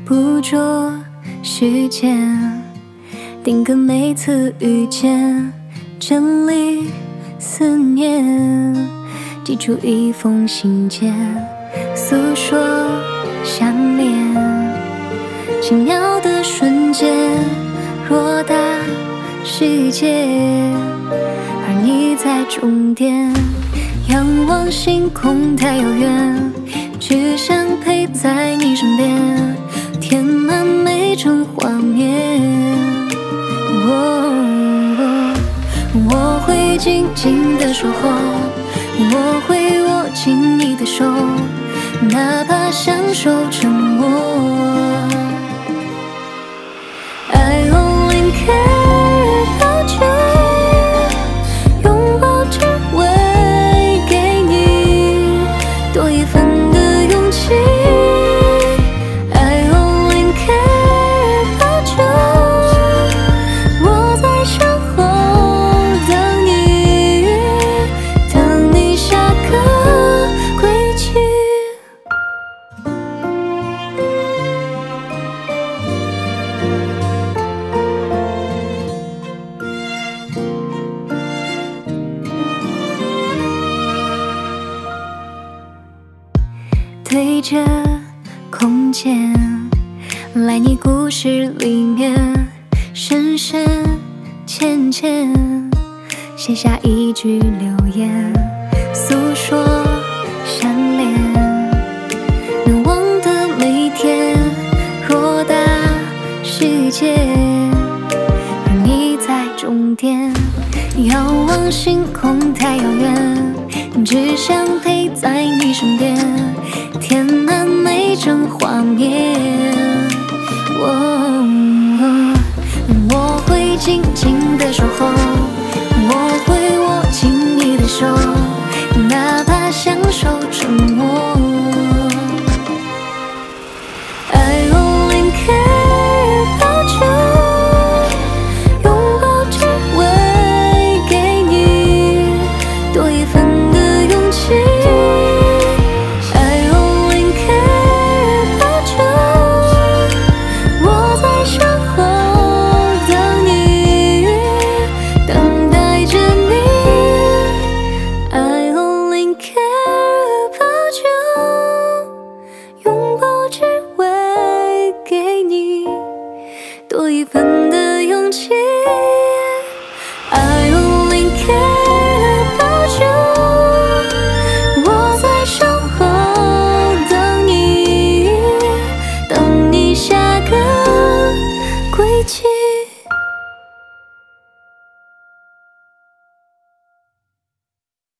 捕捉时间，定格每次遇见，整理思念，寄出一封信件，诉说想念。奇妙的瞬间，偌大世界，而你在终点。仰望星空太遥远，只想陪在你身边，填满每种画面。我会静静的守候，我会握紧你的手，哪怕相守沉默。I only care about you， 拥抱只为给你多一份的勇气。I only care about you， 我在身后等你，等你下个轨迹。对着空间，来你故事里面，深深浅浅，写下一句留言，诉说善恋。难忘的每天，偌大世界，而你在终点。遥望星空太遥远，只想陪在你身边，填满每张画面。我会静静的守候，我会握紧你的手，哪怕相守沉默。I only care about you， 拥抱只为给你多一份的勇气。多一份的勇气 I only care about you， 我在身后等你，等你下个轨迹。